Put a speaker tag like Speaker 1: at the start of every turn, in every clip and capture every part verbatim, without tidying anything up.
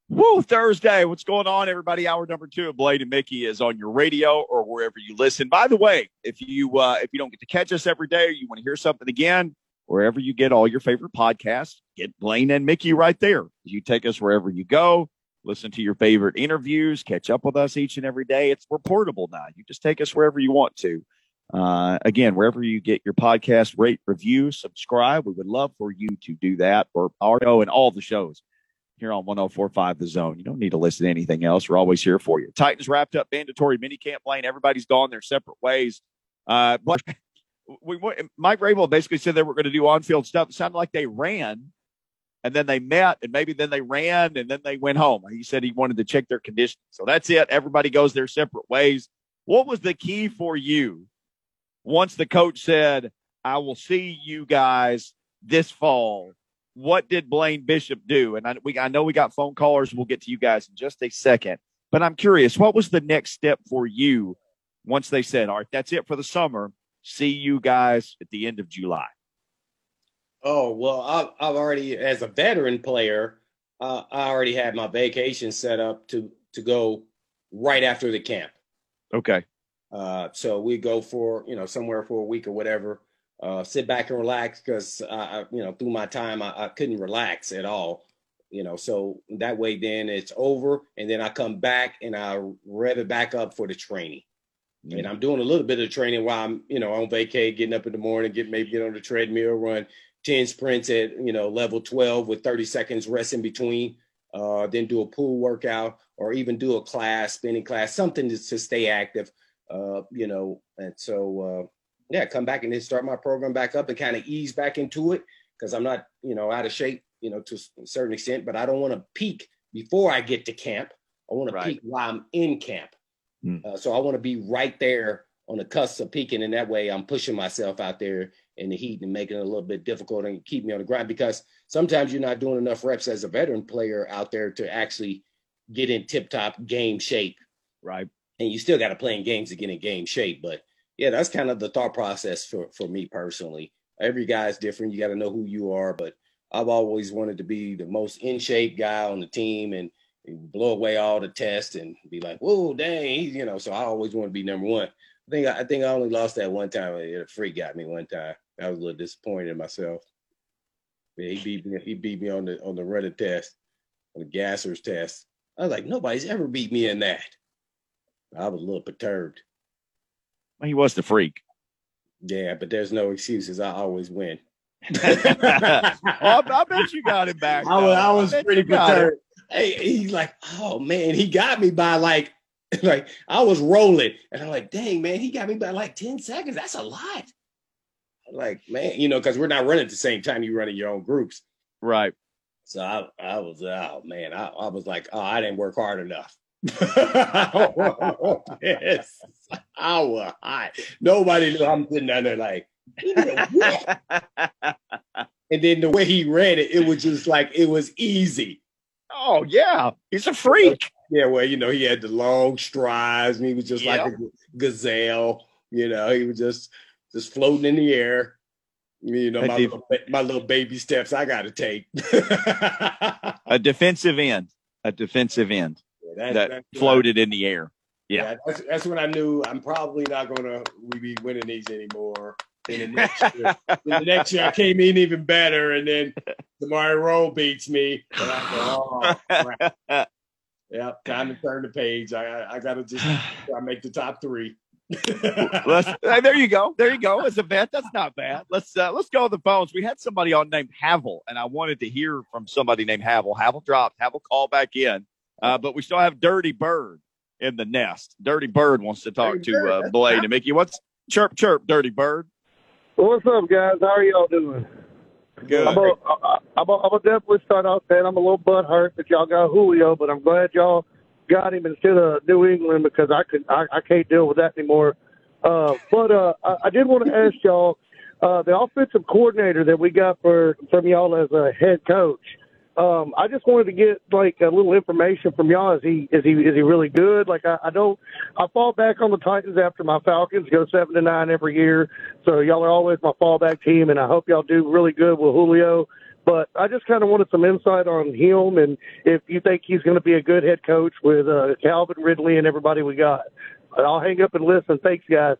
Speaker 1: Woo, Thursday. What's going on, everybody? Hour number two of Blade and Mickey is on your radio or wherever you listen. By the way, if you uh, if you don't get to catch us every day or you want to hear something again, wherever you get all your favorite podcasts, get Blaine and Mickey right there. You take us wherever you go, listen to your favorite interviews, catch up with us each and every day. It's we're portable now. You just take us wherever you want to. Uh, again, wherever you get your podcast, rate, review, subscribe. We would love for you to do that for our show and all the shows here on one oh four point five The Zone. You don't need to listen to anything else. We're always here for you. Titans wrapped up mandatory minicamp lane. Everybody's gone their separate ways. Uh, but we, Mike Vrabel basically said they were going to do on-field stuff. It sounded like they ran, and then they met, and maybe then they ran, and then they went home. He said he wanted to check their conditioning. So that's it. Everybody goes their separate ways. What was the key for you once the coach said, I will see you guys this fall? What did Blaine Bishop do? And I, we, I know we got phone callers. We'll get to you guys in just a second. But I'm curious, what was the next step for you once they said, all right, that's it for the summer. See you guys at the end of July?
Speaker 2: Oh, well, I've, I've already, as a veteran player, uh, I already had my vacation set up to, to go right after the camp.
Speaker 1: Okay.
Speaker 2: Uh, so we go for, you know, somewhere for a week or whatever. Uh, sit back and relax because, uh, you know, through my time, I, I couldn't relax at all, you know, so that way then it's over. And then I come back and I rev it back up for the training. Mm-hmm. And I'm doing a little bit of training while I'm, you know, on vacay, getting up in the morning, get maybe get on the treadmill, run ten sprints at, you know, level twelve with thirty seconds rest in between, uh, then do a pool workout or even do a class, spinning class, something to, to stay active, uh, you know, and so, uh, yeah, come back and then start my program back up and kind of ease back into it because I'm not, you know, out of shape, you know, to a certain extent, but I don't want to peak before I get to camp. I want to peak while I'm in camp. Mm. Uh, so I want to be right there on the cusp of peaking. And that way I'm pushing myself out there in the heat and making it a little bit difficult and keep me on the grind because sometimes you're not doing enough reps as a veteran player out there to actually get in tip-top game shape.
Speaker 1: Right.
Speaker 2: And you still got to play in games to get in game shape, but yeah, that's kind of the thought process for, for me personally. Every guy's different. You got to know who you are, but I've always wanted to be the most in shape guy on the team and, and blow away all the tests and be like, whoa, dang, you know, so I always want to be number one. I think I, I think I only lost that one time. A freak got me one time. I was a little disappointed in myself. Yeah, he beat me, he beat me on the, on the running test, on the gassers test. I was like, nobody's ever beat me in that. I was a little perturbed.
Speaker 1: He was the freak.
Speaker 2: Yeah, but there's no excuses. I always win.
Speaker 1: well, I, I bet you got it back.
Speaker 2: I was, I was I pretty perturbed. Hey, he's like, oh man, he got me by like, like I was rolling, and I'm like, dang man, he got me by like ten seconds. That's a lot. I'm like, man, you know, because we're not running at the same time. You run in your own groups,
Speaker 1: right?
Speaker 2: So I, I was, oh man, I, I was like, oh, I didn't work hard enough. Yes, I was hot. Nobody knew I'm sitting down there like, and then the way he read it, it was just like it was easy.
Speaker 1: Oh yeah, he's a freak.
Speaker 2: Yeah, well, you know, he had the long strides, and he was just yep. like a gazelle. You know, he was just just floating in the air. You know, my, def- little, my little baby steps I got to take.
Speaker 1: A defensive end, a defensive end. That, that floated I, in the air. Yeah,
Speaker 2: yeah that's, that's when I knew I'm probably not going to we be winning these anymore. In the next year, in the next year I came in even better, and then Damari Rowe beats me. And I go, oh, crap. Yeah, time to turn the page. I I got to just I make the top three.
Speaker 1: let's, there you go. There you go. As a vet, that's not bad. Let's uh, let's go to the phones. We had somebody on named Havel, and I wanted to hear from somebody named Havel. Havel dropped. Havel called back in. Uh, but we still have Dirty Bird in the nest. Dirty Bird wants to talk Dirty to uh, Blade and Mickey. What's chirp, chirp, Dirty Bird?
Speaker 3: Well, what's up, guys? How are y'all doing?
Speaker 1: Good.
Speaker 3: I'm going to definitely start off saying I'm a little butt hurt that y'all got Julio, but I'm glad y'all got him instead of New England because I could I, I can't deal with that anymore. Uh, but uh, I, I did want to ask y'all, uh, the offensive coordinator that we got for from y'all as a head coach. Um, I just wanted to get like a little information from y'all. Is he is he is he really good? Like I, I don't I fall back on the Titans after my Falcons go seven to nine every year. So y'all are always my fallback team, and I hope y'all do really good with Julio. But I just kind of wanted some insight on him and if you think he's going to be a good head coach with uh, Calvin Ridley and everybody we got. I'll hang up and listen. Thanks, guys.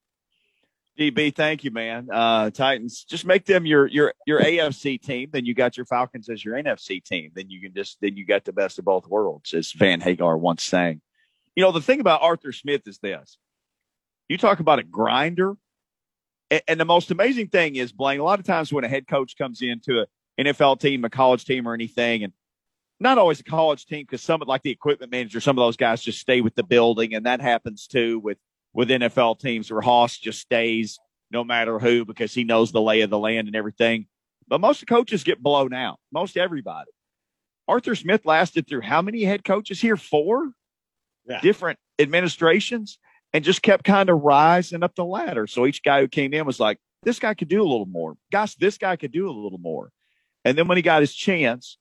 Speaker 1: D B, thank you, man. Uh, Titans, just make them your your your A F C team. Then you got your Falcons as your N F C team. Then you can just then you got the best of both worlds, as Van Hagar once sang. You know, the thing about Arthur Smith is this: you talk about a grinder, and, and the most amazing thing is, Blaine. A lot of times when a head coach comes into an N F L team, a college team, or anything, and not always a college team, because some of like the equipment manager, some of those guys just stay with the building, and that happens too with. with N F L teams where Hoss just stays no matter who because he knows the lay of the land and everything. But most of the coaches get blown out, most everybody. Arthur Smith lasted through how many head coaches here? Four
Speaker 2: yeah.
Speaker 1: different administrations and just kept kind of rising up the ladder. So each guy who came in was like, this guy could do a little more. Gosh, this guy could do a little more. And then when he got his chance,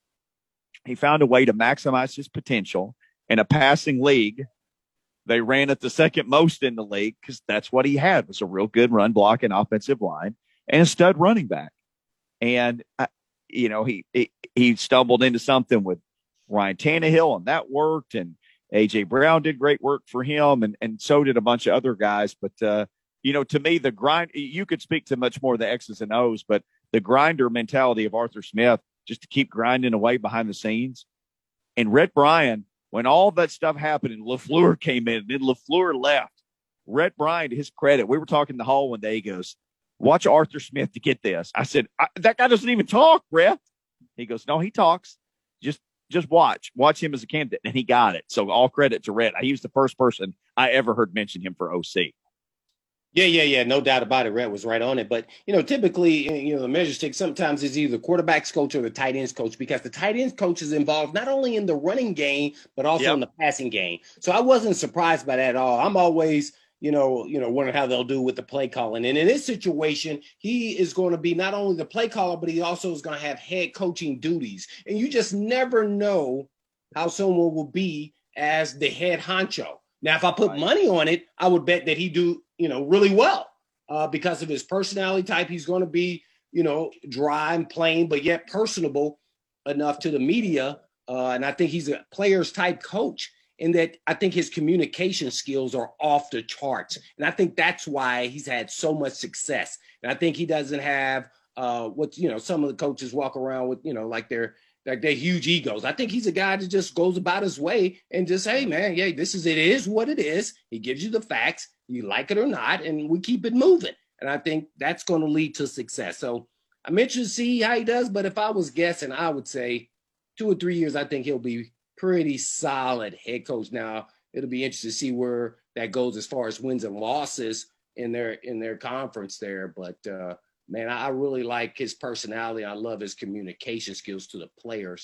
Speaker 1: he found a way to maximize his potential in a passing league. They ran it the second most in the league because that's what he had was a real good run block and offensive line and a stud running back. And, uh, you know, he, he he stumbled into something with Ryan Tannehill, and that worked. And A J Brown did great work for him, and, and so did a bunch of other guys. But, uh, you know, to me, the grind, you could speak to much more of the X's and O's, but the grinder mentality of Arthur Smith, just to keep grinding away behind the scenes. And Rhett Bryan, when all that stuff happened and LaFleur came in and then LaFleur left, Rhett Bryan, to his credit, we were talking in the hall one day. He goes, watch Arthur Smith to get this. I said, I, that guy doesn't even talk, Rhett. He goes, no, he talks. Just just watch. Watch him as a candidate. And he got it. So all credit to Rhett. He was the first person I ever heard mention him for O C.
Speaker 2: Yeah, yeah, yeah. No doubt about it. Rhett was right on it. But, you know, typically, you know, the measure stick sometimes is either the quarterback's coach or the tight ends coach because the tight ends coach is involved not only in the running game, but also yep. in the passing game. So I wasn't surprised by that at all. I'm always, you know, you know, wondering how they'll do with the play calling. And in this situation, he is going to be not only the play caller, but he also is going to have head coaching duties. And you just never know how someone will be as the head honcho. Now, if I put right. money on it, I would bet that he do, you know, really well uh, because of his personality type. He's going to be, you know, dry and plain, but yet personable enough to the media. Uh, and I think he's a players type coach in that I think his communication skills are off the charts. And I think that's why he's had so much success. And I think he doesn't have uh, what, you know, some of the coaches walk around with, you know, like they're, like they're huge egos. I think he's a guy that just goes about his way and just, hey, man, yeah, this is, it is what it is. He gives you the facts, you like it or not, and we keep it moving. And I think that's going to lead to success. So I'm interested to see how he does. But if I was guessing, I would say two or three years, I think he'll be pretty solid head coach. Now, it'll be interesting to see where that goes as far as wins and losses in their, in their conference there. But, uh, man, I really like his personality. I love his communication skills to the players.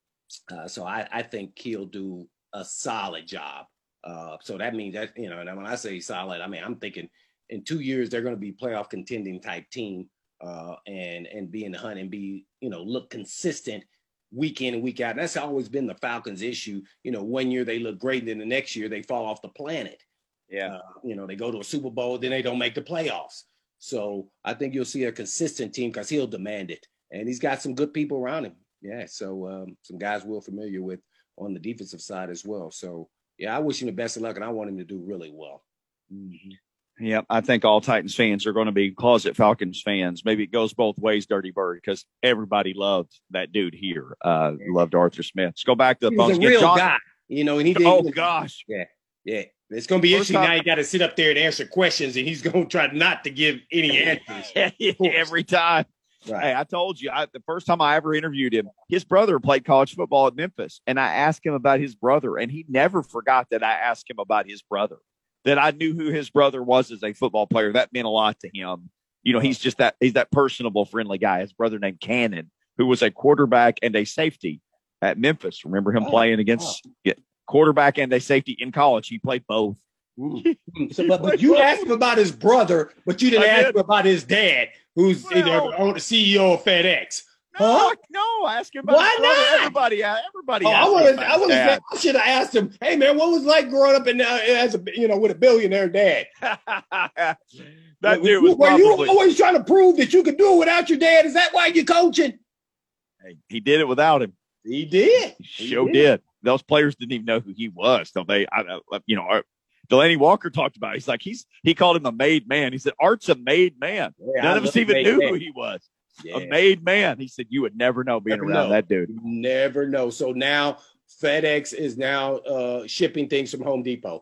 Speaker 2: Uh, so I, I think he'll do a solid job. Uh, so that means that, you know, and when I say solid, I mean, I'm thinking in two years, they're going to be playoff contending type team uh, and, and be in the hunt and be, you know, look consistent week in and week out. And that's always been the Falcons' issue. You know, one year they look great, and then the next year they fall off the planet.
Speaker 1: Yeah.
Speaker 2: Uh, you know, they go to a Super Bowl, then they don't make the playoffs. So I think you'll see a consistent team because he'll demand it. And he's got some good people around him. Yeah, so um, some guys we're familiar with on the defensive side as well. So, yeah, I wish him the best of luck, and I want him to do really well.
Speaker 1: Mm-hmm. Yep, I think all Titans fans are going to be closet Falcons fans. Maybe it goes both ways, Dirty Bird, because everybody loved that dude here. Uh, loved Arthur Smith. Let's go back to the
Speaker 2: he was a real John- guy, you know. And he did.
Speaker 1: Oh, gosh.
Speaker 2: Yeah, yeah. It's going to be First interesting time, now. You got to sit up there and answer questions, and he's going to try not to give any answers.
Speaker 1: Every time.
Speaker 2: Right.
Speaker 1: Hey, I told you, I, the first time I ever interviewed him, his brother played college football at Memphis, and I asked him about his brother, and he never forgot that I asked him about his brother, that I knew who his brother was as a football player. That meant a lot to him. You know, he's just that he's that personable, friendly guy. His brother named Cannon, who was a quarterback and a safety at Memphis. Remember him oh, playing against oh. yeah, quarterback and a safety in college. He played both.
Speaker 2: So, but, but you asked him about his brother, but you didn't I ask did. him about his dad, who's well, you know, the C E O of FedEx.
Speaker 1: No, huh? no, ask him about
Speaker 2: Why
Speaker 1: his brother.
Speaker 2: not?
Speaker 1: Everybody, everybody.
Speaker 2: Oh, I would I would I should have asked him. Hey, man, what was it like growing up in uh, as a you know with a billionaire dad?
Speaker 1: that dude was
Speaker 2: Were
Speaker 1: probably,
Speaker 2: you always trying to prove that you could do it without your dad? Is that why you're coaching?
Speaker 1: Hey, he did it without him.
Speaker 2: He did.
Speaker 1: He sure did. did. Those players didn't even know who he was. So they, I, I, you know, Delaney Walker talked about it. He's like, he's he called him a made man. He said, Art's a made man. Yeah, None I of us even knew man. who he was. Yeah. A made man. He said, you would never know being never around know. that dude.
Speaker 2: You never know. So now FedEx is now uh, shipping things from Home Depot.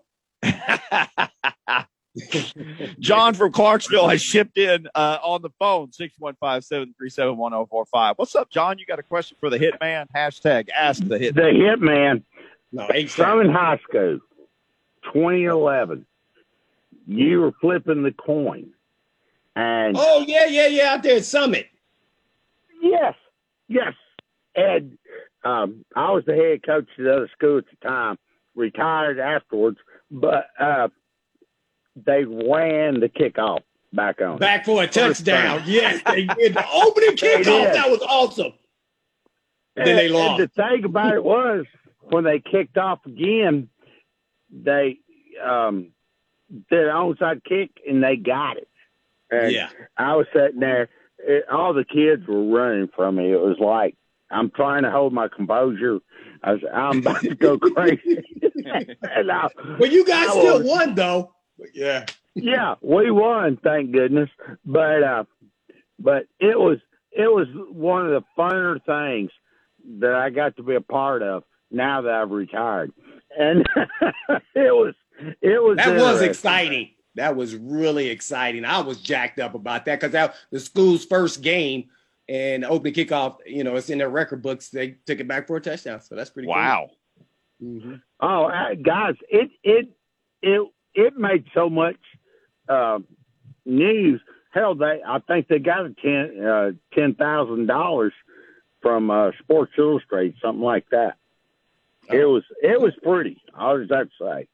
Speaker 1: John from Clarksville has shipped in uh, on the phone, six one five, seven three seven, one oh four five. What's up, John? You got a question for the Hitman? Hashtag ask the Hitman.
Speaker 4: The Hitman.
Speaker 2: No,
Speaker 4: I'm in high school, twenty eleven. You were flipping the coin. And
Speaker 2: oh, yeah, yeah, yeah, out there at Summit.
Speaker 4: Yes, yes. And um, I was the head coach at the other school at the time, retired afterwards, but uh, they ran the kickoff back on.
Speaker 2: Back for a touchdown. Yes, they did. The opening kickoff, that was awesome. And, and then they lost.
Speaker 4: And the thing about it was, when they kicked off again, they um, did an onside kick, and they got it. And
Speaker 2: yeah.
Speaker 4: I was sitting there. It, all the kids were running from me. It was like, I'm trying to hold my composure. I was, I'm about to go crazy.
Speaker 2: and I, but you guys I still was, won, though. Yeah.
Speaker 4: Yeah, we won, thank goodness. But uh, but it was it was one of the funner things that I got to be a part of now that I've retired. And it was it was
Speaker 2: that was exciting. That was really exciting. I was jacked up about that because that the school's first game and opening kickoff, you know, it's in their record books. They took it back for a touchdown. So that's pretty
Speaker 1: wow.
Speaker 2: cool. Mm-hmm.
Speaker 4: Oh, uh, guys, it, it, it, it made so much uh, news. Hell, they, I think they got a ten, uh, ten thousand dollars from uh, Sports Illustrated, something like that. Oh. It was, it was pretty. All does that say?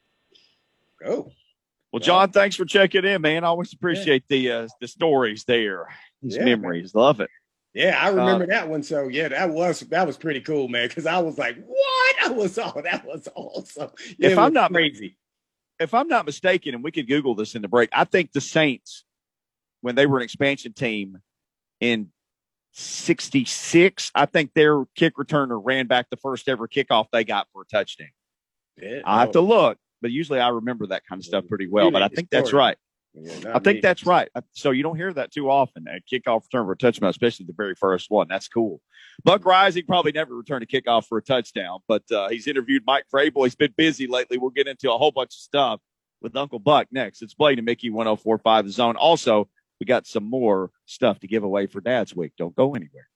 Speaker 2: Oh.
Speaker 1: Well, John, thanks for checking in, man. I always appreciate yeah. the uh, the stories there, these yeah, memories. Man. Love it.
Speaker 2: Yeah, I remember uh, that one. So yeah, that was that was pretty cool, man. Because I was like, "What?" I was oh, that was awesome. Yeah,
Speaker 1: if I'm not
Speaker 2: crazy,
Speaker 1: if I'm not mistaken, and we could Google this in the break, I think the Saints, when they were an expansion team in sixty-six, I think their kick returner ran back the first ever kickoff they got for a touchdown. Yeah, I have to look. But usually I remember that kind of stuff pretty well. But I think that's right. Yeah, I think me. that's right. So you don't hear that too often. A kickoff return for a touchdown, especially the very first one. That's cool. Buck Rising probably never returned a kickoff for a touchdown, but uh, he's interviewed Mike Vrabel. He's been busy lately. We'll get into a whole bunch of stuff with Uncle Buck next. It's Blaine and Mickey, one oh four point five The Zone. Also, we got some more stuff to give away for Dad's Week. Don't go anywhere.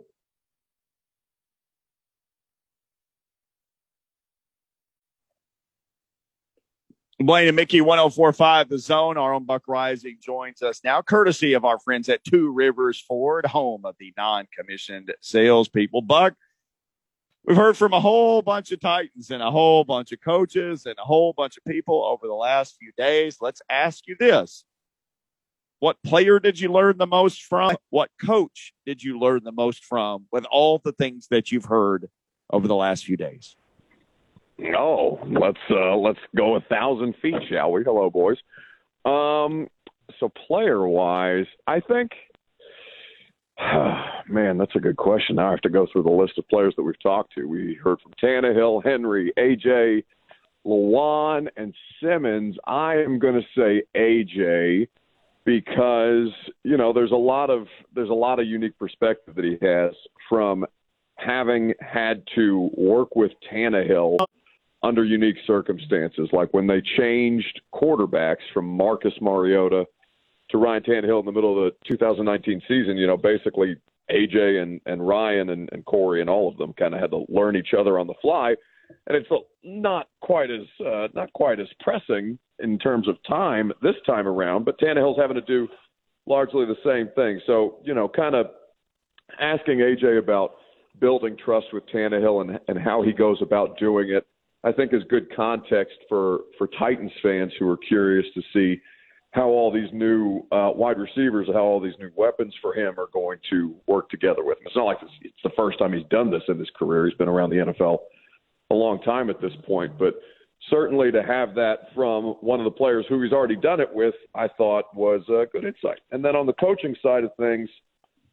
Speaker 1: Blaine and Mickey, one oh four point five The Zone. Our own Buck Rising joins us now, courtesy of our friends at Two Rivers Ford, home of the non-commissioned salespeople. Buck, we've heard from a whole bunch of Titans and a whole bunch of coaches and a whole bunch of people over the last few days. Let's ask you this. What player did you learn the most from? What coach did you learn the most from with all the things that you've heard over the last few days?
Speaker 5: Oh, let's uh, let's go a thousand feet, shall we? Hello, boys. Um, so player-wise, I think, man, that's a good question. Now I have to go through the list of players that we've talked to. We heard from Tannehill, Henry, A J, Lewan, and Simmons. I am going to say A J because you know there's a lot of there's a lot of unique perspective that he has from having had to work with Tannehill under unique circumstances, like when they changed quarterbacks from Marcus Mariota to Ryan Tannehill in the middle of the two thousand nineteen season. You know, basically A J and, and Ryan and, and Corey and all of them kind of had to learn each other on the fly, and it's not quite as uh, not quite as pressing in terms of time this time around. But Tannehill's having to do largely the same thing. So you know, kind of asking A J about building trust with Tannehill and, and how he goes about doing it, I think is good context for, for Titans fans who are curious to see how all these new uh, wide receivers, how all these new weapons for him are going to work together with him. It's not like it's, it's the first time he's done this in his career. He's been around the N F L a long time at this point, but certainly to have that from one of the players who he's already done it with, I thought was a good insight. And then on the coaching side of things,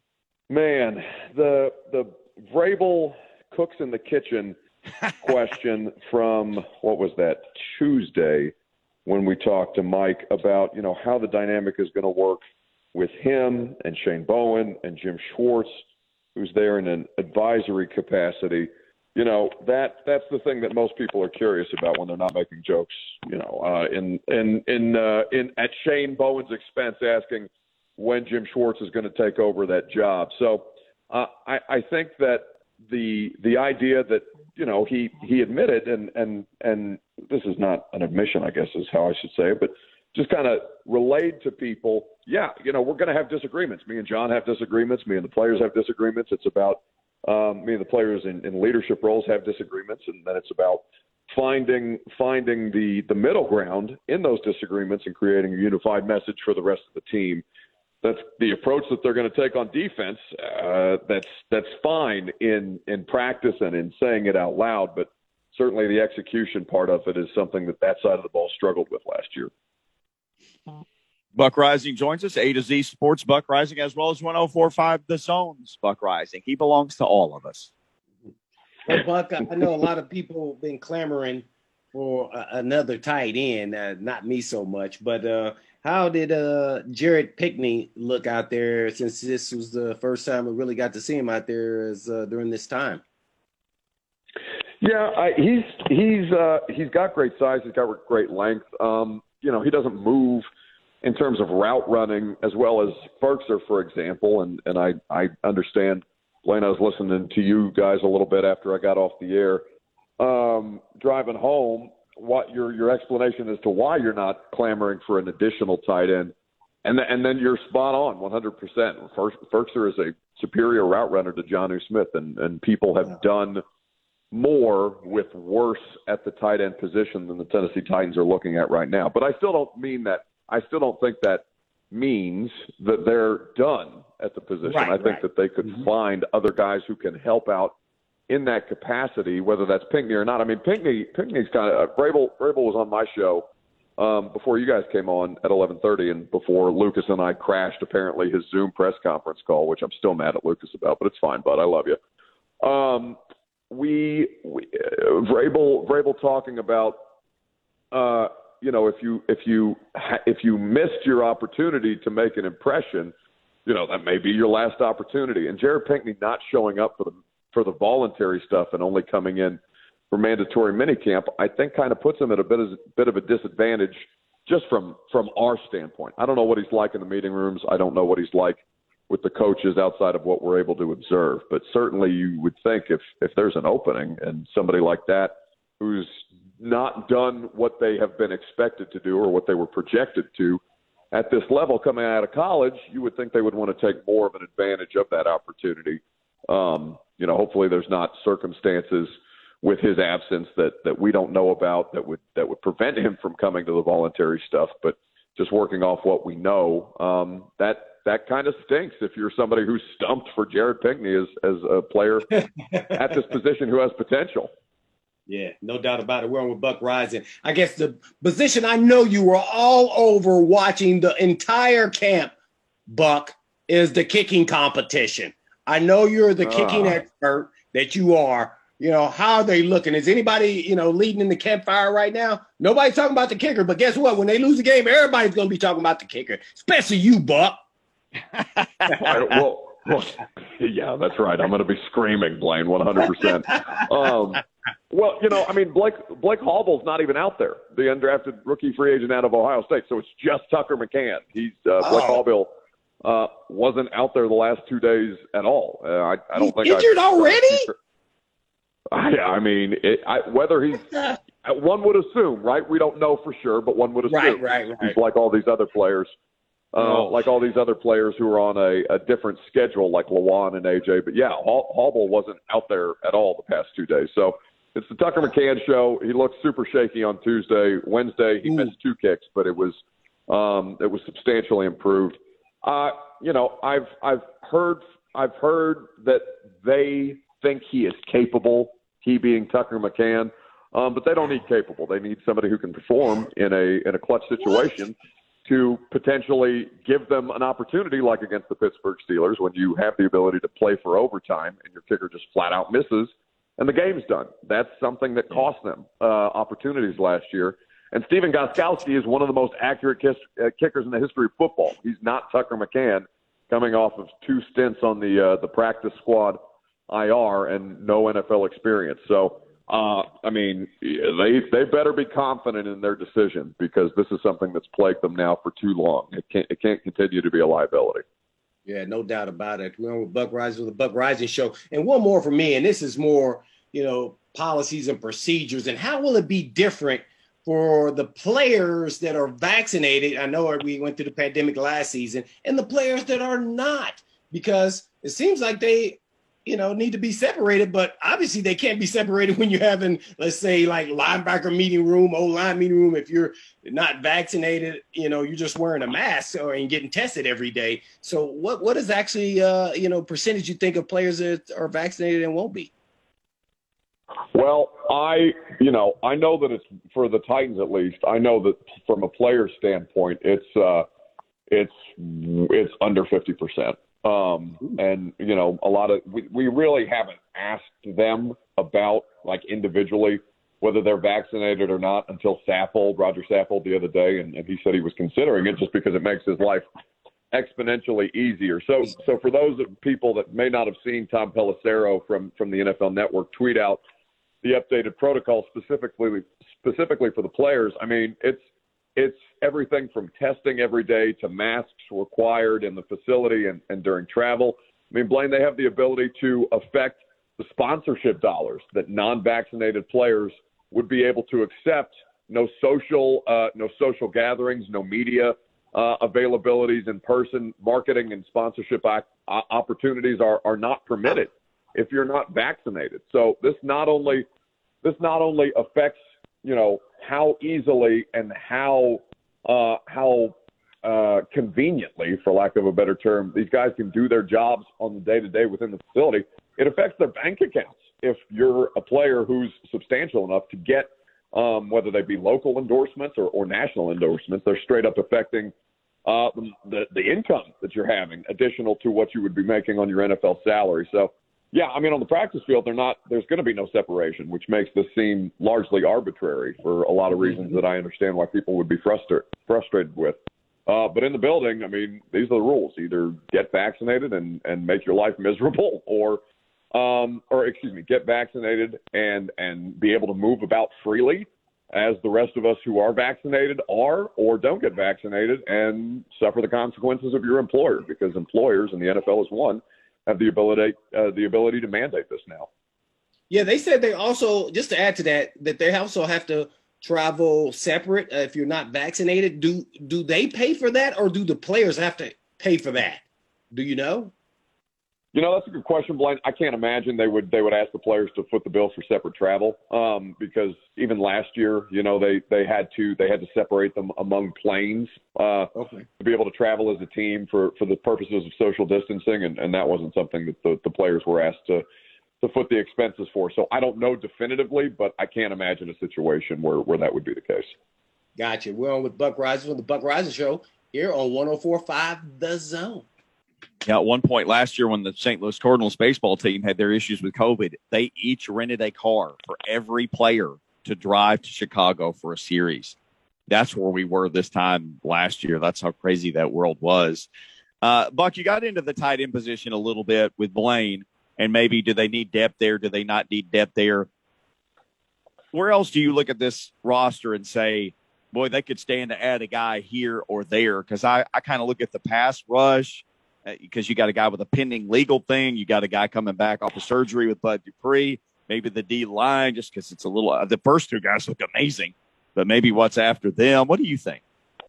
Speaker 5: Man, the the Vrabel cooks in the kitchen question from, what was that, Tuesday, when we talked to Mike about, you know, how the dynamic is going to work with him and Shane Bowen and Jim Schwartz, who's there in an advisory capacity. You know, that that's the thing that most people are curious about when they're not making jokes, you know, uh, in in in uh, in at Shane Bowen's expense, asking when Jim Schwartz is going to take over that job. So uh, I, I think that the the idea that, you know, he he admitted, and and and this is not an admission, I guess is how I should say it, but just kind of relayed to people, yeah, you know, we're going to have disagreements. Me and John have disagreements. Me and the players have disagreements. It's about um, me and the players in, in leadership roles have disagreements, and then it's about finding finding the the middle ground in those disagreements and creating a unified message for the rest of the team. That's the approach that they're going to take on defense. Uh, that's that's fine in in practice and in saying it out loud, but certainly the execution part of it is something that that side of the ball struggled with last year.
Speaker 1: Buck Rising joins us, A to Z Sports Buck Rising, as well as one oh four point five The Zone's Buck Rising. He belongs to all of us.
Speaker 2: Well, Buck, I know a lot of people have been clamoring for uh, another tight end, uh, not me so much, but uh, how did uh, Jared Pinkney look out there, since this was the first time we really got to see him out there as, uh, during this time?
Speaker 5: Yeah, I, he's he's uh, he's got great size. He's got great length. Um, you know, he doesn't move in terms of route running as well as Firkser, for example. And and I I understand, Blaine, I was listening to you guys a little bit after I got off the air, um, driving home. What your your explanation as to why you're not clamoring for an additional tight end, and th- and then you're spot on, one hundred percent. Firkser is a superior route runner to Jonnu Smith, and and people have done more with worse at the tight end position than the Tennessee Titans are looking at right now. But I still don't mean that. I still don't think that means that they're done at the position.
Speaker 2: Right,
Speaker 5: I think
Speaker 2: right.
Speaker 5: that they could mm-hmm. find other guys who can help out in that capacity, whether that's Pinkney or not. I mean, Pinkney, Pinkney's kind of uh, Vrabel. Vrabel was on my show um, before you guys came on at eleven thirty, and before Lucas and I crashed apparently his Zoom press conference call, which I'm still mad at Lucas about, but it's fine, bud. I love you. Um, we, we uh, Vrabel, Vrabel talking about, uh, you know, if you if you if you missed your opportunity to make an impression, you know, that may be your last opportunity. And Jared Pinkney not showing up for the for the voluntary stuff and only coming in for mandatory minicamp, I think kind of puts him at a bit of, bit of a disadvantage just from, from our standpoint. I don't know what he's like in the meeting rooms. I don't know what he's like with the coaches outside of what we're able to observe. But certainly you would think if, if there's an opening and somebody like that who's not done what they have been expected to do or what they were projected to at this level coming out of college, you would think they would want to take more of an advantage of that opportunity. Um, you know, hopefully there's not circumstances with his absence that, that we don't know about that would that would prevent him from coming to the voluntary stuff. But just working off what we know, um, that that kind of stinks if you're somebody who's stumped for Jared Pinkney as, as a player at this position who has potential.
Speaker 2: Yeah, no doubt about it. We're on with Buck Rising. I guess the position I know you were all over watching the entire camp, Buck, is the kicking competition. I know you're the kicking uh. expert that you are. You know, how are they looking? Is anybody, you know, leading in the campfire right now? Nobody's talking about the kicker, but guess what? When they lose the game, everybody's going to be talking about the kicker, especially you, Buck.
Speaker 5: Right, well, well, yeah, that's right. I'm going to be screaming, Blaine, one hundred percent. Um, well, you know, I mean, Blake Blake Hallble's not even out there, the undrafted rookie free agent out of Ohio State, so it's just Tucker McCann. He's uh, oh. Blake Hallble. Uh, wasn't out there the last two days at all. Uh, I, I don't think
Speaker 2: injured I've, already.
Speaker 5: I, I mean, it, I, whether he's one would assume, right? We don't know for sure, but one would assume
Speaker 2: right, right, right.
Speaker 5: he's like all these other players, uh, oh. like all these other players who are on a, a different schedule, like Lawan and A J. But yeah, Hallble wasn't out there at all the past two days. So it's the Tucker McCann show. He looked super shaky on Tuesday. Wednesday, he Ooh. missed two kicks, but it was um, it was substantially improved. Uh, you know, I've I've heard I've heard that they think he is capable. He being Tucker McCann, um, but they don't need capable. They need somebody who can perform in a in a clutch situation. to potentially give them an opportunity like against the Pittsburgh Steelers when you have the ability to play for overtime and your kicker just flat out misses and the game's done. That's something that cost them uh, opportunities last year. And Stephen Gostkowski is one of the most accurate kiss, uh, kickers in the history of football. He's not Tucker McCann, coming off of two stints on the uh, the practice squad I R and no N F L experience. So, uh, I mean, they they better be confident in their decision because this is something that's plagued them now for too long. It can't it can't continue to be a liability.
Speaker 2: Yeah, no doubt about it. We're on with Buck Rising with the Buck Rising Show. And one more for me, and this is more, you know, policies and procedures. And how will it be different for the players that are vaccinated? I know we went through the pandemic last season, and the players that are not, because it seems like they, you know, need to be separated, but obviously they can't be separated when you're having, let's say, like linebacker meeting room, O-line meeting room. If you're not vaccinated, you know, you're just wearing a mask or and getting tested every day. So what, what is actually, uh, you know, percentage you think of players that are vaccinated and won't be?
Speaker 5: Well, I, you know, I know that it's for the Titans at least. I know that from a player standpoint, it's, uh, it's, it's under fifty percent. Um, and, you know, a lot of, we, we really haven't asked them about, like, individually whether they're vaccinated or not until Saffold, Roger Saffold the other day, and, and he said he was considering it just because it makes his life exponentially easier. So, so for those people that may not have seen Tom Pelissero from, from the N F L Network tweet out the updated protocol specifically, specifically for the players, I mean, it's, It's everything from testing every day to masks required in the facility and, and during travel. I mean, Blaine, they have the ability to affect the sponsorship dollars that non-vaccinated players would be able to accept. No social, uh, no social gatherings, no media uh, availabilities in person. Marketing and sponsorship opportunities are, are not permitted if you're not vaccinated. So this not only this not only affects, you know, how easily and how uh, how uh, conveniently, for lack of a better term, these guys can do their jobs on the day-to-day within the facility. It affects their bank accounts if you're a player who's substantial enough to get, um, whether they be local endorsements or, or national endorsements, they're straight up affecting uh, the, the income that you're having, additional to what you would be making on your N F L salary. So, yeah, I mean, on the practice field, they're not. There's going to be no separation, which makes this seem largely arbitrary for a lot of reasons that I understand why people would be frustra- frustrated with. Uh, but in the building, I mean, these are the rules. Either get vaccinated and, and make your life miserable, or, um, or excuse me, get vaccinated and, and be able to move about freely as the rest of us who are vaccinated are, or don't get vaccinated and suffer the consequences of your employer, because employers, and the N F L is one, have the ability uh, the ability to mandate this now.
Speaker 2: Yeah, they said they also, just to add to that, that they also have to travel separate uh, if you're not vaccinated. Do do they pay for that, or do the players have to pay for that? Do you know?
Speaker 5: You know, that's a good question, Blaine. I can't imagine they would they would ask the players to foot the bill for separate travel, um, because even last year, you know, they, they had to they had to separate them among planes uh, okay. to be able to travel as a team for, for the purposes of social distancing, and, and that wasn't something that the, the players were asked to to foot the expenses for. So I don't know definitively, but I can't imagine a situation where, where that would be the case.
Speaker 2: Gotcha. We're on with Buck Rising on the Buck Rising Show here on one oh four point five The Zone.
Speaker 1: Yeah, at one point last year when the Saint Louis Cardinals baseball team had their issues with COVID, they each rented a car for every player to drive to Chicago for a series. That's where we were this time last year. That's how crazy that world was. Uh, Buck, you got into the tight end position a little bit with Blaine, and maybe do they need depth there? Do they not need depth there? Where else do you look at this roster and say, boy, they could stand to add a guy here or there? Because I, I kind of look at the pass rush, because you got a guy with a pending legal thing. You got a guy coming back off of surgery with Bud Dupree. Maybe the D line, just because it's a little, uh, the first two guys look amazing, but maybe what's after them. What do you think?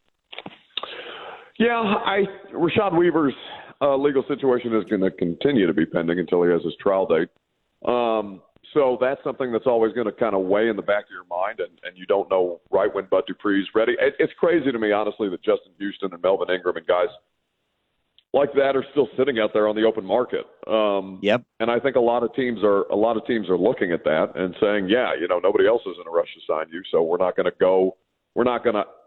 Speaker 5: Yeah, I, Rashad Weaver's uh, legal situation is going to continue to be pending until he has his trial date. Um, so that's something that's always going to kind of weigh in the back of your mind, and, and you don't know right when Bud Dupree's ready. It, it's crazy to me, honestly, that Justin Houston and Melvin Ingram and guys like that are still sitting out there on the open market. Um,
Speaker 1: yep.
Speaker 5: And I think a lot of teams are a lot of teams are looking at that and saying, yeah, you know, nobody else is in a rush to sign you, so we're not going to go. We're not going to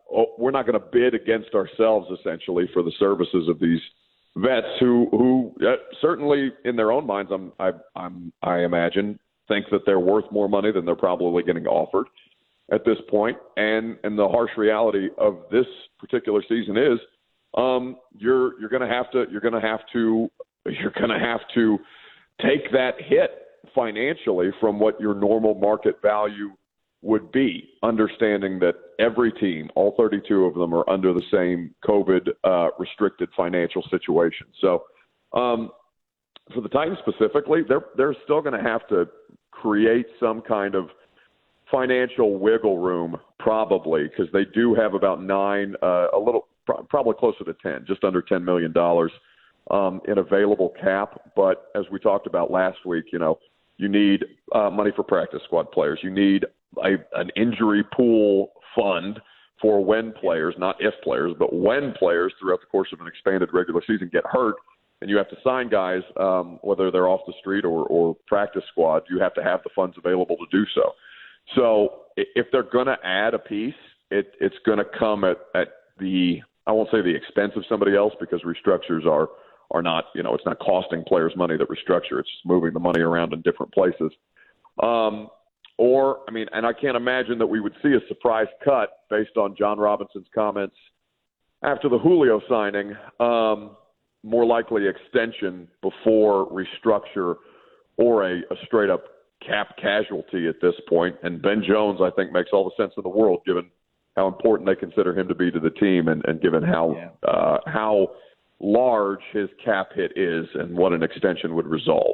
Speaker 5: oh, we're not going to bid against ourselves essentially for the services of these vets who who uh, certainly in their own minds, I'm I I'm I imagine think that they're worth more money than they're probably getting offered at this point. And and the harsh reality of this particular season is um, you're you're going to have to you're going to have to you're going to have to take that hit financially from what your normal market value would be, understanding that every team, all thirty-two of them, are under the same COVID uh, restricted financial situation. So um, for the Titans specifically, they're they're still going to have to create some kind of financial wiggle room, probably, because they do have about nine, uh, a little, probably closer to ten, just under ten million dollars um, in available cap. But as we talked about last week, you know, you need uh, money for practice squad players. You need a, an injury pool fund for when players, not if players, but when players throughout the course of an expanded regular season get hurt and you have to sign guys, um, whether they're off the street or, or practice squad, you have to have the funds available to do so. So if they're going to add a piece, it, it's going to come at, at the, I won't say the expense of somebody else, because restructures are, are not, you know, it's not costing players money that restructure. It's just moving the money around in different places. Um, Or, I mean, and I can't imagine that we would see a surprise cut based on John Robinson's comments after the Julio signing, um, more likely extension before restructure or a, a straight-up cap casualty at this point. And Ben Jones, I think, makes all the sense in the world, given how important they consider him to be to the team and, and given how yeah. uh, how large his cap hit is and what an extension would resolve.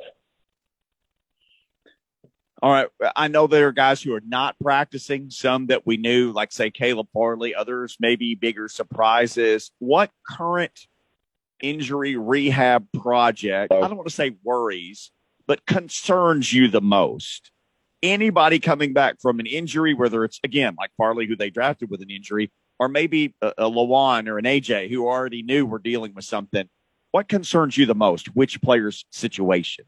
Speaker 1: All right. I know there are guys who are not practicing, some that we knew, like, say, Caleb Farley, others maybe bigger surprises. What current injury rehab project, I don't want to say worries, but concerns you the most? Anybody coming back from an injury, whether it's, again, like Farley, who they drafted with an injury, or maybe a, a Lawan or an A J who already knew we're dealing with something. What concerns you the most? Which player's situation?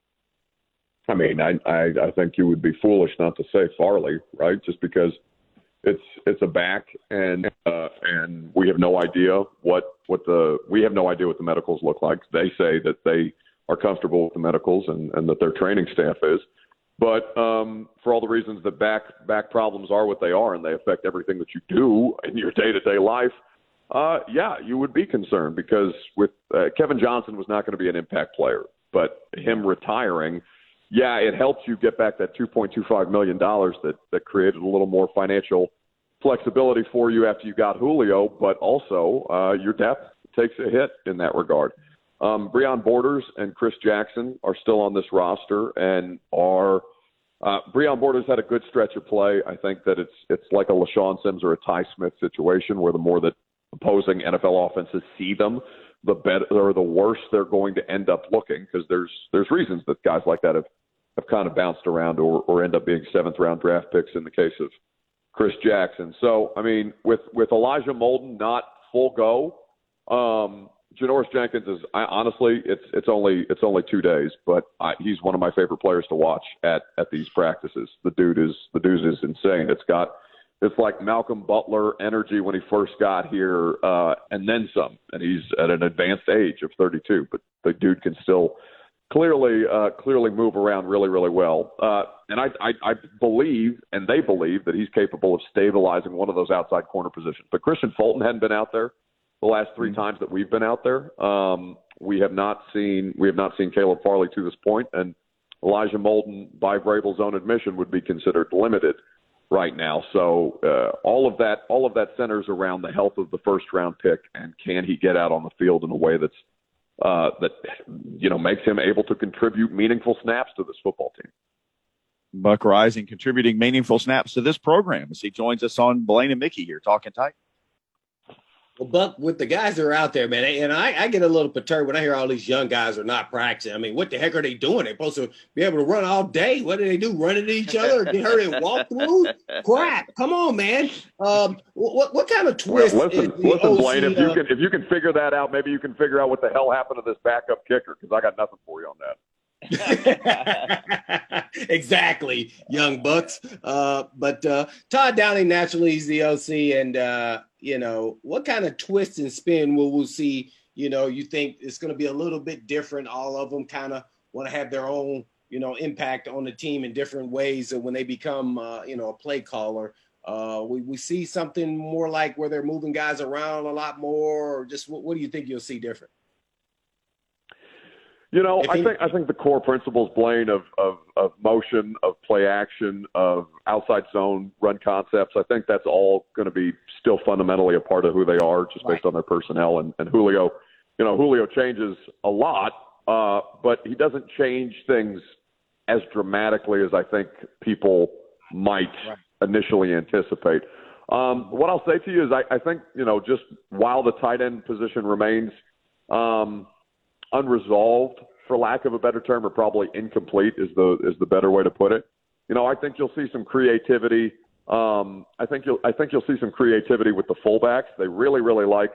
Speaker 5: I mean, I, I I think you would be foolish not to say Farley, right? Just because it's it's a back, and uh, and we have no idea what what the we have no idea what the medicals look like. They say that they are comfortable with the medicals and, and that their training staff is, but um, for all the reasons that back back problems are what they are, and they affect everything that you do in your day to day life. Uh, yeah, you would be concerned, because with uh, Kevin Johnson was not going to be an impact player, but him retiring. Yeah, it helps you get back that two point two five million dollars that, that created a little more financial flexibility for you after you got Julio, but also uh, your depth takes a hit in that regard. Um, Breon Borders and Chris Jackson are still on this roster and are uh, – Breon Borders had a good stretch of play. I think that it's it's like a LaShawn Sims or a Ty Smith situation, where the more that opposing N F L offenses see them, the better or the worse they're going to end up looking, because there's there's reasons that guys like that have – have kind of bounced around or, or end up being seventh round draft picks in the case of Chris Jackson. So, I mean, with, with Elijah Molden not full go, um, Janoris Jenkins is I, honestly, it's, it's only, it's only two days, but I, he's one of my favorite players to watch at, at these practices. The dude is, the dude is insane. It's got, it's like Malcolm Butler energy when he first got here, uh, and then some, and he's at an advanced age of thirty-two, but the dude can still, Clearly, uh, clearly move around really, really well. Uh, and I, I, I believe, and they believe, that he's capable of stabilizing one of those outside corner positions. But Christian Fulton hadn't been out there the last three mm-hmm. times that we've been out there. Um, we have not seen, we have not seen Caleb Farley to this point, and Elijah Molden, by Vrabel's own admission, would be considered limited right now. So uh, all of that, all of that centers around the health of the first round pick, and can he get out on the field in a way that's Uh, that, you know, makes him able to contribute meaningful snaps to this football team.
Speaker 1: Buck Reising contributing meaningful snaps to this program as he joins us on Blaine and Mickey here, Talking Tight.
Speaker 2: Well, Buck, with the guys that are out there, man, and I, I get a little perturbed when I hear all these young guys are not practicing. I mean, what the heck are they doing? They're supposed to be able to run all day. What do they do? Run into each other? Get hurt in walkthroughs? Crap! Come on, man. Um, what what kind of twist?
Speaker 5: Well, listen, listen,
Speaker 2: O C,
Speaker 5: Blaine. If
Speaker 2: uh,
Speaker 5: you can if you can figure that out, maybe you can figure out what the hell happened to this backup kicker, because I got nothing for you on that.
Speaker 2: Exactly, young Bucks. Uh, but uh, Todd Downing, naturally, he's the O C, and uh, you know, what kind of twist and spin will we see? You know, you think it's going to be a little bit different. All of them kind of want to have their own, you know, impact on the team in different ways. And when they become, uh, you know, a play caller, uh, we, we see something more like where they're moving guys around a lot more, or just what, what do you think you'll see different?
Speaker 5: You know,
Speaker 2: If
Speaker 5: I
Speaker 2: he-
Speaker 5: think I think the core principles, Blaine, of, of of motion, of play action, of outside zone run concepts, I think that's all going to be still fundamentally a part of who they are, just based
Speaker 2: Right.
Speaker 5: on their personnel. And, and Julio, you know, Julio changes a lot, uh, but he doesn't change things as dramatically as I think people might
Speaker 2: Right.
Speaker 5: initially anticipate. Um, what I'll say to you is I, I think, you know, just while the tight end position remains um, – unresolved, for lack of a better term, or probably incomplete is the is the better way to put it. You know, I think you'll see some creativity. Um, I think you'll I think you'll see some creativity with the fullbacks. They really really like.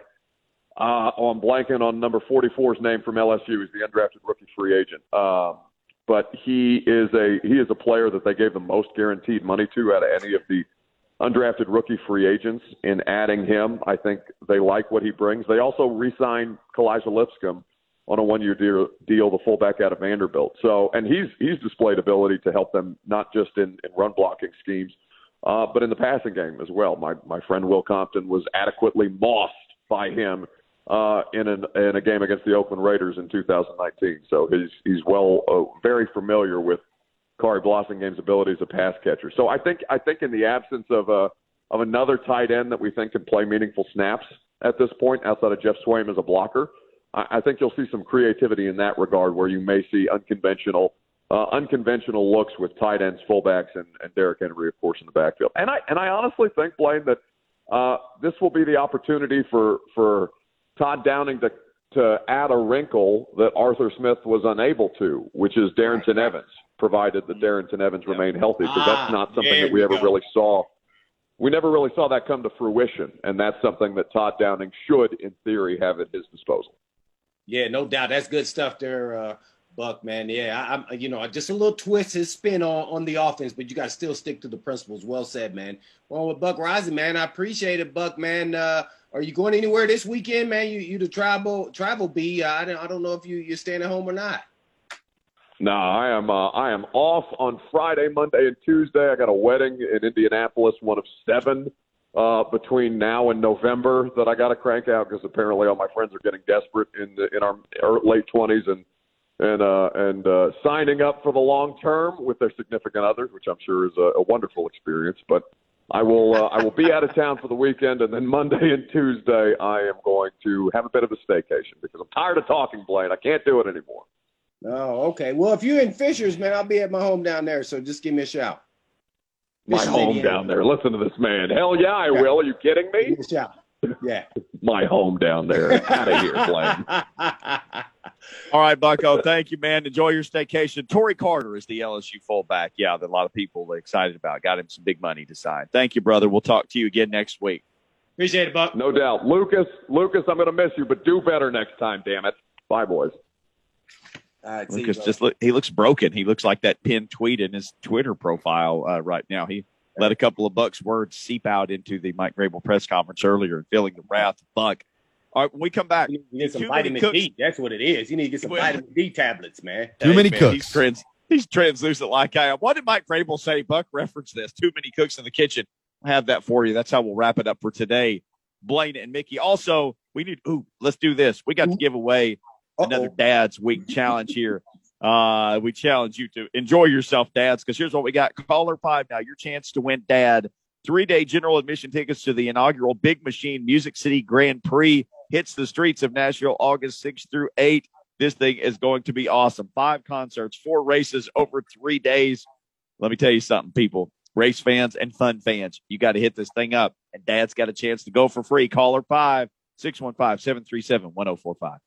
Speaker 5: Uh, oh, I'm blanking on number forty-four's name from L S U. He's the undrafted rookie free agent. Um, but he is a he is a player that they gave the most guaranteed money to out of any of the undrafted rookie free agents. In adding him, I think they like what he brings. They also re-signed Kalijah Lipscomb on a one-year deal, deal, the fullback out of Vanderbilt. So, and he's he's displayed ability to help them not just in, in run blocking schemes, uh, but in the passing game as well. My my friend Will Compton was adequately mossed by him uh, in an in a game against the Oakland Raiders in two thousand nineteen. So he's he's well uh, very familiar with Kari Blasinghame's ability as a pass catcher. So I think I think in the absence of a of another tight end that we think can play meaningful snaps at this point, outside of Jeff Swaim as a blocker, I think you'll see some creativity in that regard, where you may see unconventional, uh, unconventional looks with tight ends, fullbacks, and, and Derrick Henry, of course, in the backfield. And I and I honestly think, Blaine, that uh, this will be the opportunity for for Todd Downing to to add a wrinkle that Arthur Smith was unable to, which is Darrington Evans, provided that Darrington Evans
Speaker 2: Yeah.
Speaker 5: remained healthy, because
Speaker 2: Ah,
Speaker 5: that's not something
Speaker 2: there
Speaker 5: that we
Speaker 2: we
Speaker 5: ever
Speaker 2: go.
Speaker 5: really saw. We never really saw that come to fruition, and that's something that Todd Downing should, in theory, have at his disposal.
Speaker 2: Yeah, no doubt. That's good stuff there, uh, Buck, man. Yeah, I, I'm, you know, just a little twist and spin on, on the offense, but you got to still stick to the principles. Well said, man. Well, with Buck Rising, man, I appreciate it, Buck, man. Uh, are you going anywhere this weekend, man? You you the travel travel bee. I don't I don't know if you you're staying at home or not.
Speaker 5: No, I am. Uh, I am off on Friday, Monday, and Tuesday. I got a wedding in Indianapolis, one of seven uh, between now and November that I got to crank out, because apparently all my friends are getting desperate in the, in our our late twenties and and uh, and uh, signing up for the long term with their significant others, which I'm sure is a, a wonderful experience. But I will uh, I will be out of town for the weekend, and then Monday and Tuesday I am going to have a bit of a staycation, because I'm tired of talking, Blaine. I can't do it anymore.
Speaker 2: Oh, okay. Well, if you're in Fishers, man, I'll be at my home down there. So just give me a shout.
Speaker 5: My
Speaker 2: Fishers,
Speaker 5: home
Speaker 2: Indiana.
Speaker 5: down there. Listen to this man. Hell yeah, I will. Are you kidding me?
Speaker 2: Give me a shout. Yeah.
Speaker 5: My home down there. Out of here, Blaine.
Speaker 1: All right, Bucko. Thank you, man. Enjoy your staycation. Torrey Carter is the L S U fullback. Yeah, that a lot of people are excited about. Got him some big money to sign. Thank you, brother. We'll talk to you again next week.
Speaker 2: Appreciate it, Buck.
Speaker 5: No doubt. Lucas, Lucas, I'm going to miss you, but do better next time, damn it. Bye, boys.
Speaker 2: All right, see you,
Speaker 1: Lucas
Speaker 2: bro.
Speaker 1: just look, he looks broken. He looks like that pinned tweet in his Twitter profile uh, right now. He let a couple of Buck's words seep out into the Mike Vrabel press conference earlier, and feeling the wrath of Buck. All right, when we come back,
Speaker 2: You need to get some
Speaker 1: too many
Speaker 2: vitamin
Speaker 1: cooks-
Speaker 2: D. That's what it is. You need to get some
Speaker 1: Well-
Speaker 2: vitamin D tablets, man.
Speaker 6: Too many
Speaker 1: man,
Speaker 6: cooks.
Speaker 1: He's, trans, he's translucent like I am. What did Mike Vrabel say? Buck referenced this. Too many cooks in the kitchen. I'll have that for you. That's how we'll wrap it up for today. Blaine and Mickey. Also, we need, ooh, let's do this. We got to give away another
Speaker 2: Uh-oh.
Speaker 1: Dad's Week challenge here. Uh, we challenge you to enjoy yourself, dads, because here's what we got. Caller five now, your chance to win, Dad, three-day general admission tickets to the inaugural Big Machine Music City Grand Prix. Hits the streets of Nashville August sixth through eighth. This thing is going to be awesome. Five concerts, four races over three days. Let me tell you something, people. Race fans and fun fans, you got to hit this thing up. And Dad's got a chance to go for free. Caller five, six one five, seven three seven, one oh four five.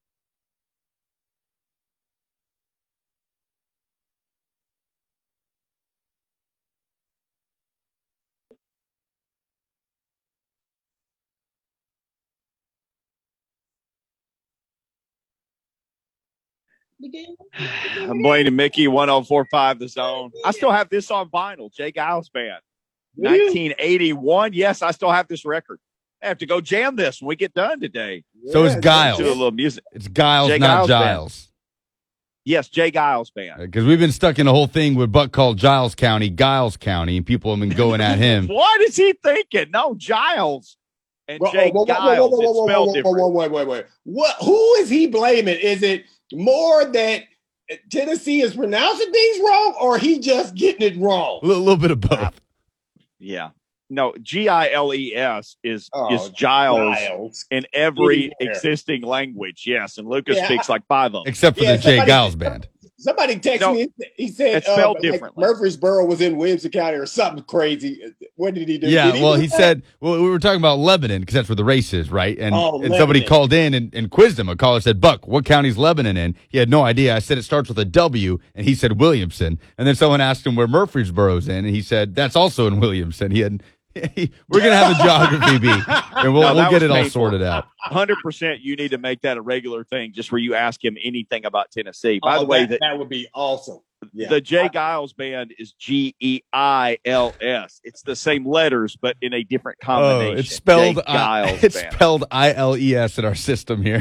Speaker 1: Blaine and Mickey, one oh four five The Zone. I still have this on vinyl. Jay Giles Band, nineteen eighty-one. Yes, I still have this record. I have to go jam this when we get done today.
Speaker 6: So it's
Speaker 2: Yeah,
Speaker 6: Giles.
Speaker 1: Do a little music.
Speaker 6: It's Giles,
Speaker 1: Jay
Speaker 6: not
Speaker 1: Giles Band.
Speaker 6: Giles.
Speaker 1: Yes, Jay Giles Band.
Speaker 6: Because we've been stuck in a whole thing with Buck called Giles County, Giles County, and people have been going at him.
Speaker 1: What is he thinking? No, Giles and
Speaker 2: Whoa,
Speaker 1: Jay
Speaker 2: whoa, whoa, whoa,
Speaker 1: Giles.
Speaker 2: whoa, whoa,
Speaker 1: It's
Speaker 2: whoa,
Speaker 1: spelled
Speaker 2: whoa,
Speaker 1: different.
Speaker 2: whoa, whoa, wait, wait, wait. What? Who is he blaming? Is it more that Tennessee is pronouncing things wrong, or he just getting it wrong?
Speaker 6: A little, little bit of both.
Speaker 1: Yeah. No, G I L E S is
Speaker 2: Oh,
Speaker 1: is Giles,
Speaker 2: Giles.
Speaker 1: in every
Speaker 2: Anywhere.
Speaker 1: existing language. Yes, and Lucas
Speaker 2: Yeah,
Speaker 1: speaks like five of them.
Speaker 6: Except for
Speaker 2: Yeah,
Speaker 6: the Jay
Speaker 2: somebody-
Speaker 6: Giles Band.
Speaker 2: Somebody texted
Speaker 1: No,
Speaker 2: me. He said
Speaker 1: it's
Speaker 2: uh,
Speaker 1: spelled
Speaker 2: like
Speaker 1: differently.
Speaker 2: Murfreesboro was in Williamson County or something crazy. What did he do?
Speaker 6: Yeah,
Speaker 2: Did
Speaker 6: well,
Speaker 2: do
Speaker 6: he
Speaker 2: that?
Speaker 6: said, well, we were talking about Lebanon because that's where the race is, right? And,
Speaker 2: Oh,
Speaker 6: and somebody
Speaker 2: Lebanon.
Speaker 6: called in and, and quizzed him. A caller said, Buck, what county's Lebanon in? He had no idea. I said it starts with a W, and he said Williamson. And then someone asked him where Murfreesboro's in, and he said, that's also in Williamson. He had, we're going to have a geography bee, and we'll,
Speaker 1: No,
Speaker 6: we'll
Speaker 1: that
Speaker 6: get
Speaker 1: was
Speaker 6: it all
Speaker 1: painful.
Speaker 6: sorted out.
Speaker 1: one hundred percent you need to make that a regular thing, just where you ask him anything about Tennessee. By
Speaker 2: Oh,
Speaker 1: the way,
Speaker 2: that,
Speaker 1: the,
Speaker 2: that would be awesome. Yeah.
Speaker 1: the Jay Giles Band is G E I L S. It's the same letters, but in a different
Speaker 6: Oh,
Speaker 1: combination.
Speaker 6: it's spelled
Speaker 1: Jay
Speaker 6: I,
Speaker 1: Giles
Speaker 6: it's
Speaker 1: Band.
Speaker 6: spelled I L E S in our system here.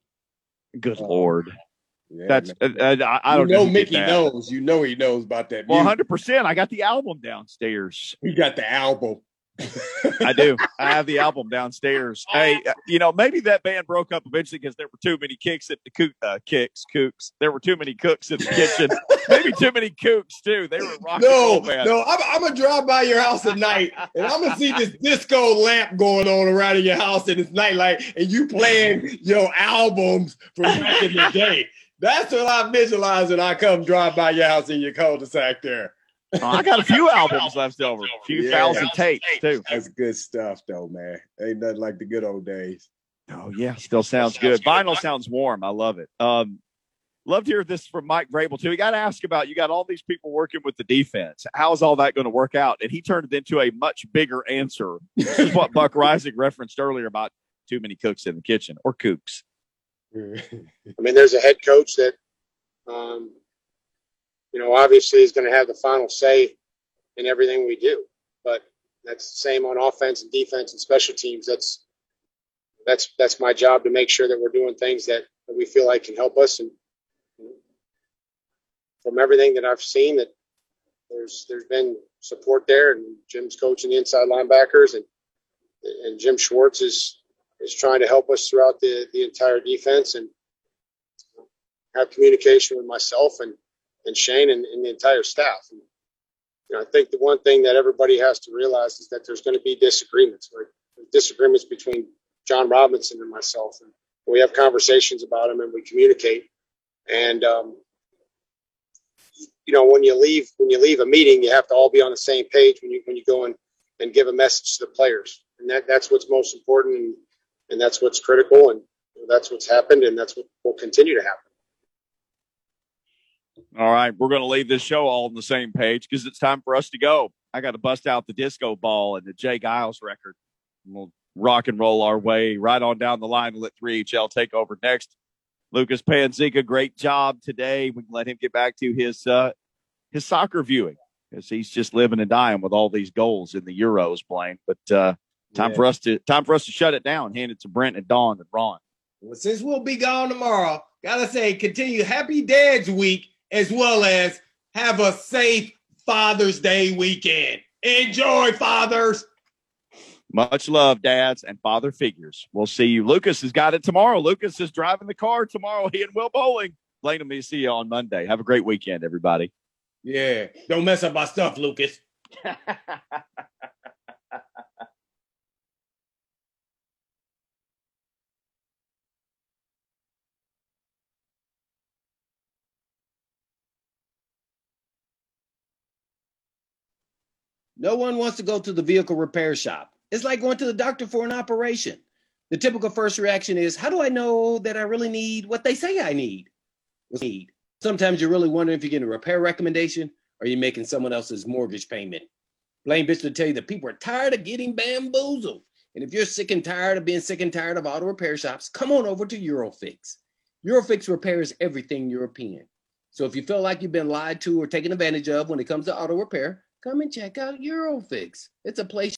Speaker 1: Good Lord.
Speaker 2: Yeah,
Speaker 1: That's uh,
Speaker 2: man.
Speaker 1: uh, I, I don't
Speaker 2: you know
Speaker 1: who did
Speaker 2: Mickey
Speaker 1: that.
Speaker 2: knows. You know he knows about that.
Speaker 1: Well,
Speaker 2: music.
Speaker 1: one hundred percent I got the album downstairs.
Speaker 2: He got the album.
Speaker 1: I do. I have the album downstairs. Hey, uh, you know, maybe that band broke up eventually because there were too many kicks at the cook, uh, kicks, kooks. There were too many cooks in the kitchen. Maybe too many kooks too. They were rocking
Speaker 2: No,
Speaker 1: roll band.
Speaker 2: no, I'm, I'm gonna drive by your house at night, and I'm gonna see this disco lamp going on around in your house, and it's nightlight, and you playing your albums from back in the day. That's what I visualize when I come drive by your house in your cul-de-sac there.
Speaker 1: Oh, I got a few albums left over, a few
Speaker 2: Yeah.
Speaker 1: thousand tapes too.
Speaker 2: That's good stuff, though, man. Ain't nothing like the good old days.
Speaker 1: Oh yeah, still sounds good. Vinyl sounds warm. I love it. Um, love to hear this from Mike Vrabel too. We got to ask about you got all these people working with the defense. How's all that going to work out? And he turned it into a much bigger answer. This is what Buck Reisig referenced earlier about too many cooks in the kitchen or kooks.
Speaker 7: I mean, there's a head coach that, um, you know, obviously is going to have the final say in everything we do. But that's the same on offense and defense and special teams. That's that's that's my job to make sure that we're doing things that, that we feel like can help us. And you know, from everything that I've seen, that there's there's been support there, and Jim's coaching the inside linebackers, and and Jim Schwartz is is trying to help us throughout the the entire defense and have communication with myself and, and Shane and, and the entire staff. And, you know, I think the one thing that everybody has to realize is that there's going to be disagreements, right? There's disagreements between John Robinson and myself. And we have conversations about them and we communicate. And, um, you know, when you leave, when you leave a meeting, you have to all be on the same page when you, when you go and, and give a message to the players. And that, that's what's most important. And, and that's what's critical. And you know, that's what's happened. And that's what will continue to happen.
Speaker 1: All right, we're going to leave this show all on the same page because it's time for us to go. I got to bust out the disco ball and the Jay Giles record. We'll rock and roll our way right on down the line and let three H L take over next. Lucas Panzica, great job today. We can let him get back to his uh, his soccer viewing because he's just living and dying with all these goals in the Euros, Blaine. But uh, time
Speaker 2: Yeah.
Speaker 1: for us to time for us to shut it down. Hand it to Brent and Dawn and Ron.
Speaker 2: Well, since we'll be gone tomorrow, gotta say, continue Happy Dad's Week as well as have a safe Father's Day weekend. Enjoy, fathers.
Speaker 1: Much love, dads and father figures. We'll see you. Lucas has got it tomorrow. Lucas is driving the car tomorrow. He and Will Bowling. Blaine and me see you on Monday. Have a great weekend, everybody.
Speaker 2: Yeah, don't mess up my stuff, Lucas. No one wants to go to the vehicle repair shop. It's like going to the doctor for an operation. The typical first reaction is, how do I know that I really need what they say I need? Need. Sometimes you're really wondering if you're getting a repair recommendation or you're making someone else's mortgage payment. Blaine Bitch will tell you that people are tired of getting bamboozled. And if you're sick and tired of being sick and tired of auto repair shops, come on over to Eurofix. Eurofix repairs everything European. So if you feel like you've been lied to or taken advantage of when it comes to auto repair, come and check out Eurofix. It's a place